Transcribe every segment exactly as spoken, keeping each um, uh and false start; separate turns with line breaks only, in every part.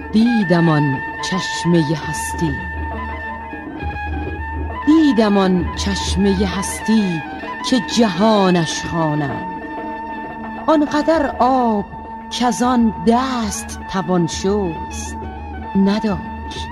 دیدم آن چشمه هستی، دیدم آن چشمه هستی که جهانش خوانند. آنقدر آب کزان دست توان شست نداشت.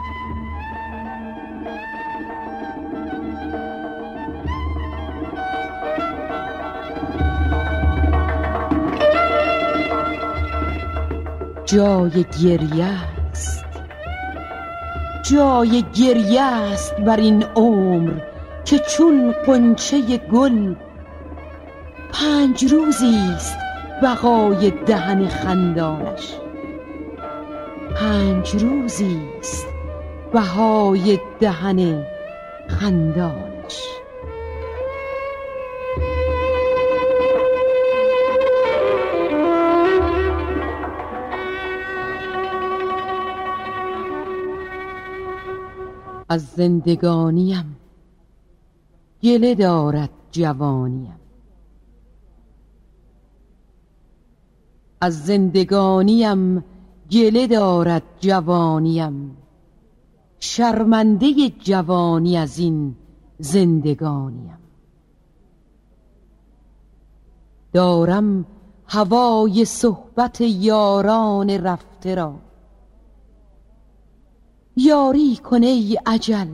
جای گریه است، جای گریه است بر این عمر که چون غنچه گل پنج روزی است بقای دهن خندانش. پنج روزی است بهای دهن خندانش. از زندگانیم گله دارد جوانیم، از زندگانیم گله دارد جوانیم. شرمنده جوانی از این زندگانیم. دارم هوای صحبت یاران رفته را، یاری کن ای اجل،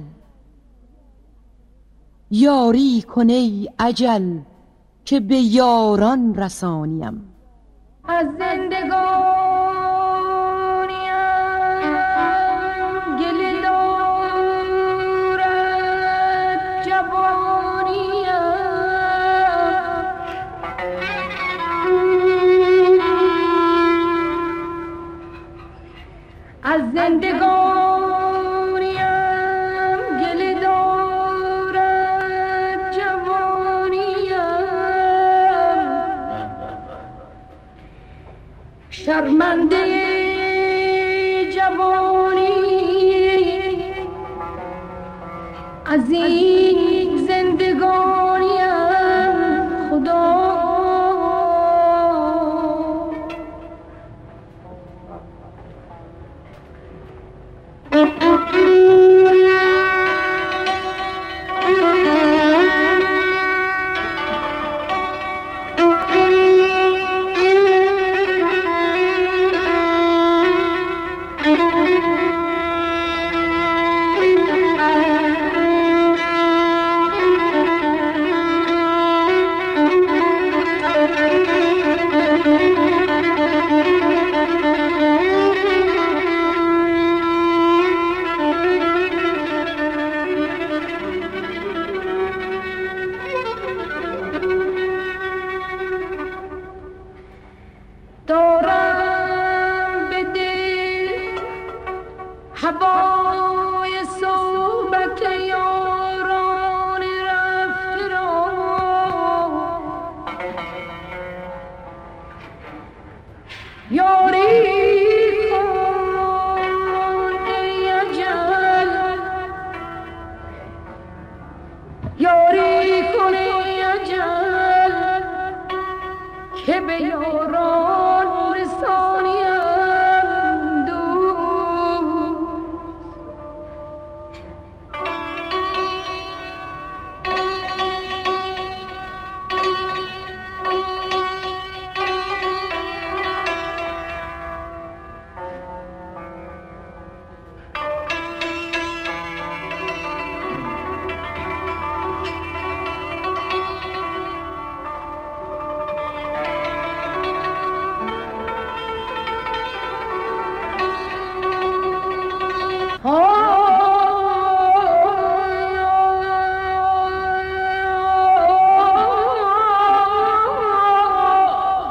یاری کن ای اجل که به یاران رسانیم.
از زندگانیم گله دارد جوانیم، از زندگانیم گله دارد جوانیم. شرمنده جوانی از این زندگانیم. خدا دارم به دل هوای صحبت یاران رفته را، یاری کن ای اجل، یاری کن ای اجل که به یاران رسانیم دوست.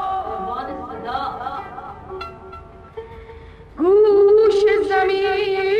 گوش زمین